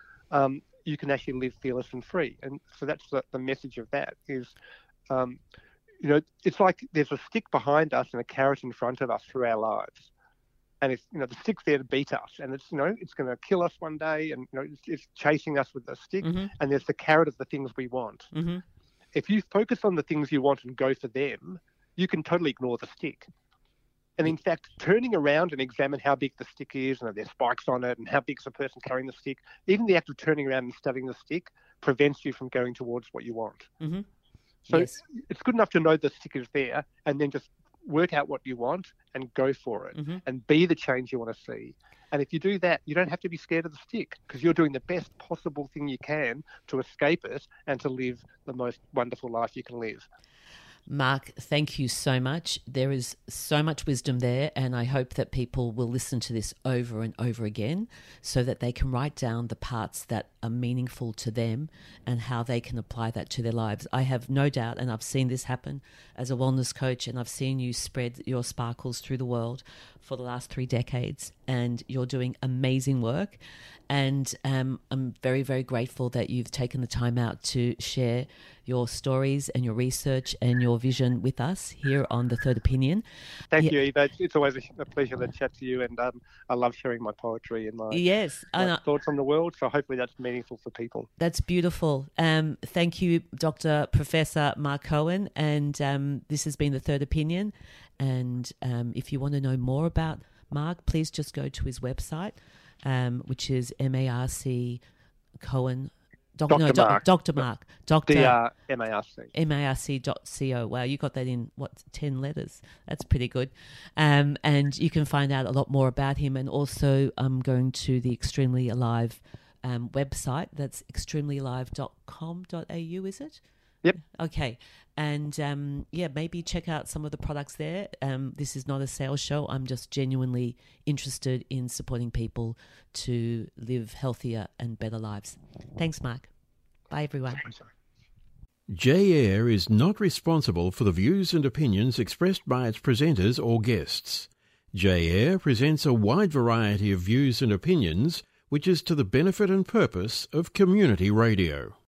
um, you can actually live fearless and free. And so that's the, the message of that is, um, you know, it's like there's a stick behind us and a carrot in front of us through our lives. And it's, you know, the stick's there to beat us, and it's, you know, it's going to kill us one day, and, you know, it's, it's chasing us with the stick, mm-hmm. and there's the carrot of the things we want. Mm-hmm. If you focus on the things you want and go for them, you can totally ignore the stick. And in fact, turning around and examine how big the stick is, and if there's spikes on it, and how big's the person carrying the stick, even the act of turning around and studying the stick prevents you from going towards what you want. Mm-hmm. So yes. it's good enough to know the stick is there, and then just work out what you want and go for it, mm-hmm. and be the change you want to see. And if you do that, you don't have to be scared of the stick, because you're doing the best possible thing you can to escape it and to live the most wonderful life you can live. Mark, thank you so much. There is so much wisdom there, and I hope that people will listen to this over and over again so that they can write down the parts that are meaningful to them and how they can apply that to their lives. I have no doubt, and I've seen this happen as a wellness coach, and I've seen you spread your sparkles through the world for the last three decades, and you're doing amazing work. And um, I'm very, very grateful that you've taken the time out to share your stories and your research and your vision with us here on The Third Opinion. Thank yeah. you, Eva. It's, it's always a pleasure to chat to you, and um, I love sharing my poetry and my, yes, my and, uh, thoughts on the world, so hopefully that's meaningful for people. That's beautiful. Um, thank you, Doctor Professor Mark Cohen, and um, this has been The Third Opinion. And um, if you want to know more about Mark, please just go to his website, um, which is M A R C Cohen. Doc, Doctor no, Mark. Doctor Mark. Doctor D R M A R C. M A R C dot C O. Wow, you got that in, what, ten letters? That's pretty good. Um, and you can find out a lot more about him. And also I'm going to the Extremely Alive um, website. That's extremely alive dot com dot a u, is it? Yep. Okay. And, um, yeah, maybe check out some of the products there. Um, this is not a sales show. I'm just genuinely interested in supporting people to live healthier and better lives. Thanks, Mark. Bye, everyone. J-Air is not responsible for the views and opinions expressed by its presenters or guests. J-Air presents a wide variety of views and opinions, which is to the benefit and purpose of community radio.